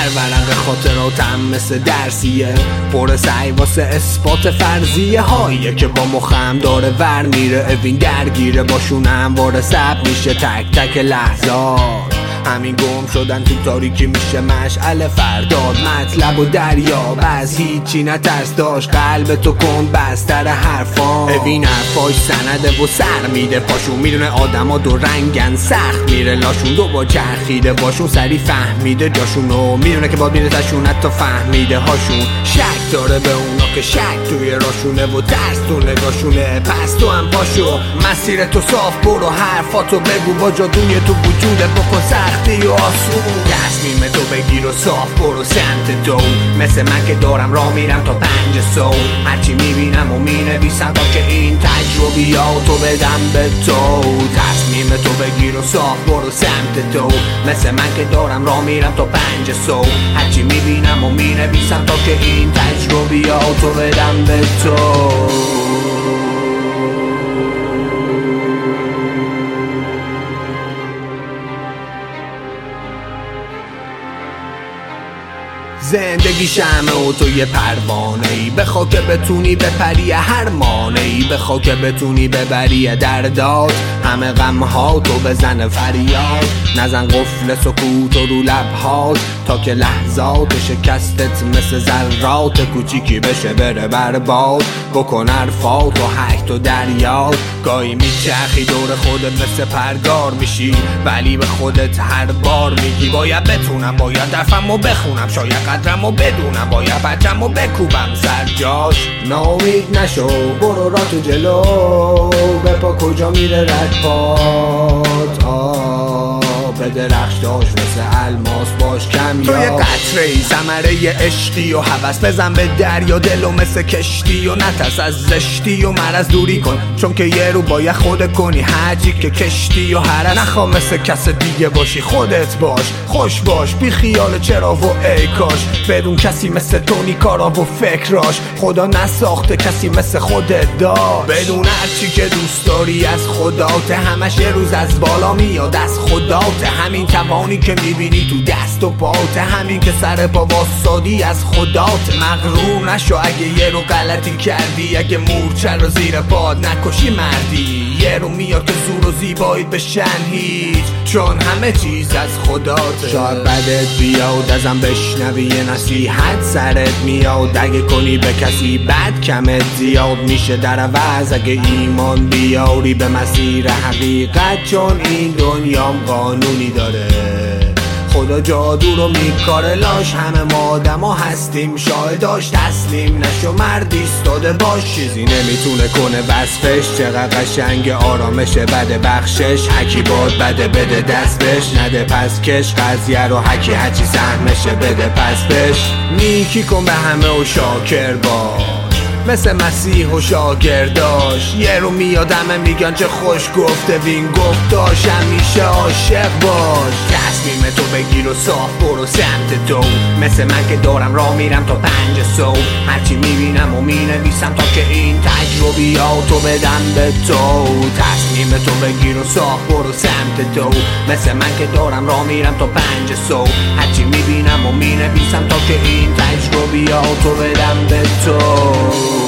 ورق خاطراتم مثل درسیه، پر سعی واسه اثبات فرضیه هاییه که با مخم داره ور میره. اوین درگیره باشونم وارد سب میشه تک تک لحظات. همین گم شدن تو تاریکی میشه مشعل فرداد. مطلب و دریا از هیچی نترس داشت، قلب تو کن بستر حرفان. ببین حرفاش سنده و سر میده پاشون، میدونه آدما دو رنگن سخت میره لاشون. دو با چرخیده باشون سری فهمیده جاشونو، میدونه که باید میره تشون حتی فهمیده هاشون. شک داره به اونا که شک توی راشونه و ترس تو نگاشونه. پس تو هم پاشو مسیر تو صاف برو، حرفاتو بگو با جادوی تو وجودت بکن سختی و آسون. تصمیم تو بگیر و صاف برو سمت تو، مثل من که دارم راه میرم تا 5 صبح. هرچی میبینم و مینویسم تا که این تجربیاتو بدم به تو. تصمیم تو بگیر و صاف برو سمت تو، مثل من که دارم راه میرم تا 5 صبح. هرچی میبینم و مینویسم تا که این تجربیاتو بدم به تو. زندگی شمه و تو یه پروانه‌ای، بخوا که بتونی بپری هر مانعی، بخوا که بتونی ببری دردات همه غمها تو بزن فریاد. نزن قفل سکوت و رو لبهات تا که لحظات شکستت مثل ذرات کوچیکی بشه بره برباد. بکن حرفات و حک و دریات، گاهی میچرخی دور خودت مثل پرگار میشی، ولی به خودت هر بار میگی باید بتونم، باید درفمو بخونم، شاید قدرمو بدونم، باید بچمو بکوبم سر جاش. ناامید نشو برو را تو جلو، بپا کجا میره رد پات. به درخش داشت مثل الماس باش کم یا تو یه قطره ای ثمره عشقی و هوس. بزن به دریا دلو مثل کشتی و نترس از زشتی و مرض دوری کن، چون که یه رو باید خودت کنی هرچی که کشتی و هرس. نخوا مثل کس دیگه باشی خودت باش، خوش باش بی خیال چرا و ای کاش. بدون کسی مثل تونی کارا و فکراش، خدا نساخته کسی مثل خودت داشت. بدون هرچی که دوست داری از خداته، همش یه روز از بالا میاد از خداته. همین توانی که میبینی تو دست و پاته، همین که سر پا واسادی از خدات. مغرور نشو اگه یه رو غلطی کردی، اگه مورچه رو زیر پاد نکشی مردی. یه رو میاد که زور و زیبایی بشن هیچ، چون همه چیز از خداته. شاید بدت بیاد ازم بشنوی یه نصیحت سرت میاد، اگه کنی به کسی بد کمت زیاد میشه در عوض. اگه ایمان بیاری به مسیر حقیقت، چون این دنیام قانونی داره. خدا جادو رو میکاره لاش، همه ما آدم ها هستیم شاهداش. تسلیم نشو مرد ایستاده باش، چیزی نمیتونه کنه وصفش. چقدر قشنگ آرامش بده بخشش، حکی باد بده بده دست بش. نده پس کش قضیه رو حکی هرچی سهمشه بده پس بش. نیکی کن به همه و شاکر باش، مثل مسیح و شاگرداش. یه رو میاد همه میگن چه خوش گفته وین گفتاش، همیشه عاشق باش. تصمیم تو بگیر و صاف برو سمت تو، مثل من که دارم راه میرم تا 5 صبح. هرچی میبینم و مینویسم تا که این تجربیاتو بدم به تو. تصمیم تو بگیر و صاف برو سمت تو، مثل من که دارم راه میرم تا 5 صبح. هرچی میبینم و مینویسم تا که این تجربیاتو بدم به تو.